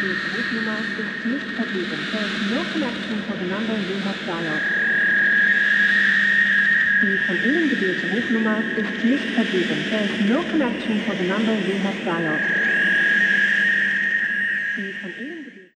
gewählte Rufnummer ist nicht vergeben. There is no connection for the number you have dialed. Die von Ihnen gewählte Rufnummer ist nicht vergeben. There is no connection for the number you have dialed. Die von Ihnen gewählte